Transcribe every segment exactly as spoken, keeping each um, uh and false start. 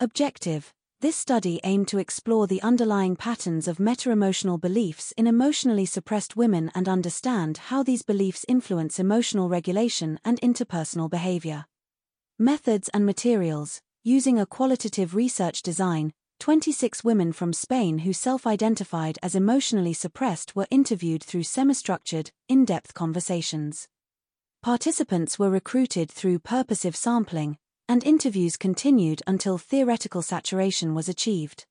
Objective: this study aimed to explore the underlying patterns of meta-emotional beliefs in emotionally suppressed women and understand how these beliefs influence emotional regulation and interpersonal behavior. Methods and materials: using a qualitative research design, twenty-six women from Spain who self-identified as emotionally suppressed were interviewed through semi-structured, in-depth conversations. Participants were recruited through purposive sampling, and interviews continued until theoretical saturation was achieved.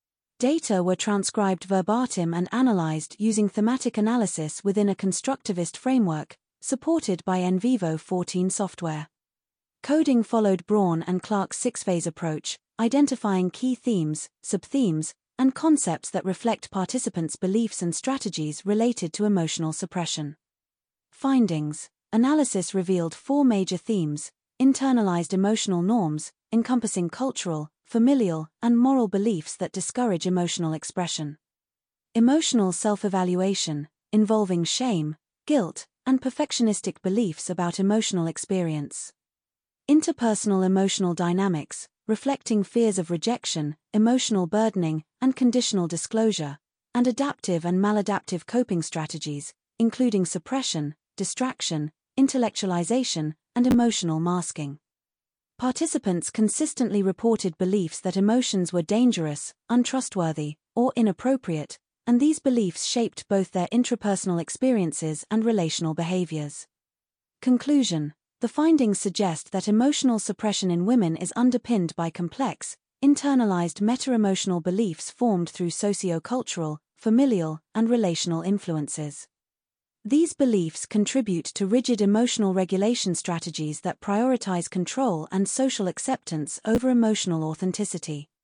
Data were transcribed verbatim and analyzed using thematic analysis within a constructivist framework, supported by N Vivo fourteen software. Coding followed Braun and Clark's six-phase approach, identifying key themes, subthemes, and concepts that reflect participants' beliefs and strategies related to emotional suppression. Findings: analysis revealed four major themes: internalized emotional norms, encompassing cultural, familial, and moral beliefs that discourage emotional expression. Emotional self-evaluation, involving shame, guilt, and perfectionistic beliefs about emotional experience. Interpersonal emotional dynamics, reflecting fears of rejection, emotional burdening, and conditional disclosure, and adaptive and maladaptive coping strategies, including suppression, distraction, intellectualization, and emotional masking. Participants consistently reported beliefs that emotions were dangerous, untrustworthy, or inappropriate, and these beliefs shaped both their intrapersonal experiences and relational behaviors. Conclusion: the findings suggest that emotional suppression in women is underpinned by complex, internalized meta-emotional beliefs formed through socio-cultural, familial, and relational influences. These beliefs contribute to rigid emotional regulation strategies that prioritize control and social acceptance over emotional authenticity.